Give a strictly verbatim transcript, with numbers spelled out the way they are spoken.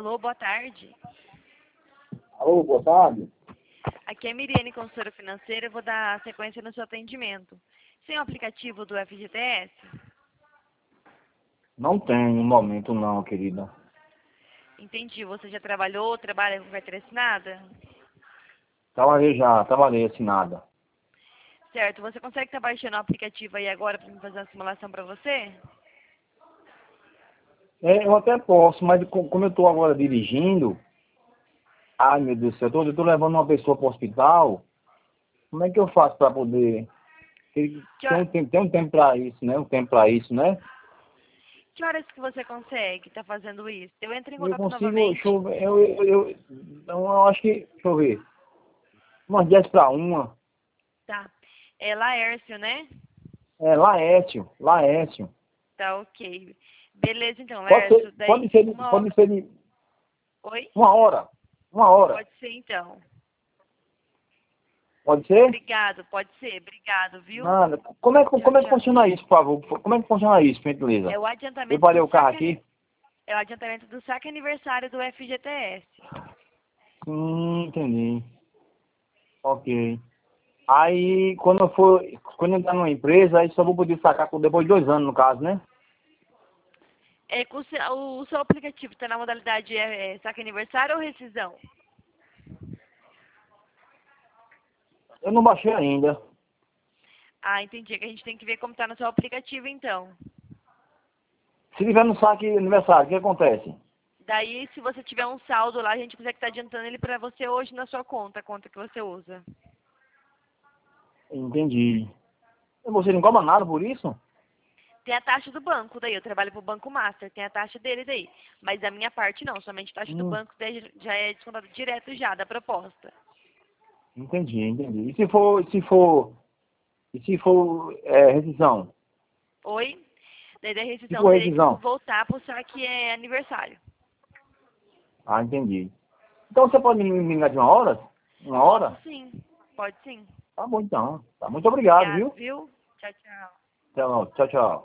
Alô, boa tarde. Alô, boa tarde. Aqui é Miriane, consultora financeira. Eu vou dar sequência no seu atendimento. Tem o aplicativo do F G T S? Não tem no momento não, querida. Entendi. Você já trabalhou, trabalha com carteira assinada? Trabalhei já, trabalhei assinada. Certo. Você consegue estar baixando o aplicativo aí agora para me fazer uma simulação para você? É, eu até posso, mas co- como eu estou agora dirigindo, ai meu Deus do céu, eu tô, eu tô levando uma pessoa para o hospital, como é que eu faço para poder... Tem, Que, tem um hora- tempo, tem um tempo para isso, né? Um tempo para isso, né? que horas que você consegue estar fazendo isso? Eu entro em Eu contato consigo, deixa novamente. eu ver, eu, eu, eu, então, eu acho que, deixa eu ver, umas dez para uma. Tá. É Laércio, né? É, Laércio, Laércio. Tá, ok. Beleza, então, Pode Laércio. ser, Daí, pode ser, de- uma pode hora... ser de Oi? uma hora, uma hora. Pode ser, então. Pode ser? Obrigado, pode ser. Obrigado, viu? Nada. Como é, que- Tchau, como é que tchau. funciona isso, por favor? Como é que funciona isso, por gentileza? É o Eu adiantamento parei do o carro saque, ani- aqui? é o adiantamento do saque aniversário do F G T S. Sim, entendi. Ok. Aí, quando eu for, quando eu entrar numa empresa, aí só vou poder sacar por depois de dois anos, no caso, né? É, com o, seu, o seu aplicativo está na modalidade é, é, saque aniversário ou rescisão? Eu não baixei ainda. Ah, entendi. É que a gente tem que ver como está no seu aplicativo, então. Se tiver no saque aniversário, o que acontece? Daí, se você tiver um saldo lá, a gente consegue estar adiantando ele para você hoje na sua conta, a conta que você usa. Entendi. E você não cobra nada por isso? Tem a taxa do banco daí, eu trabalho pro Banco Master, tem a taxa dele daí. Mas da minha parte não, somente a taxa do Hum, banco daí já é descontado direto já da proposta. entendi, entendi. E se for, e se for, e se for é, rescisão? Oi? Daí da Se rescisão for teria que rescisão? voltar pro saque é aniversário. Ah, entendi. Então você pode me me ligar de uma hora? Uma Posso hora? sim, pode sim. Tá bom então. Tá, muito obrigado, Obrigado, viu? viu? Tchau, tchau. Tchau, tchau, tchau.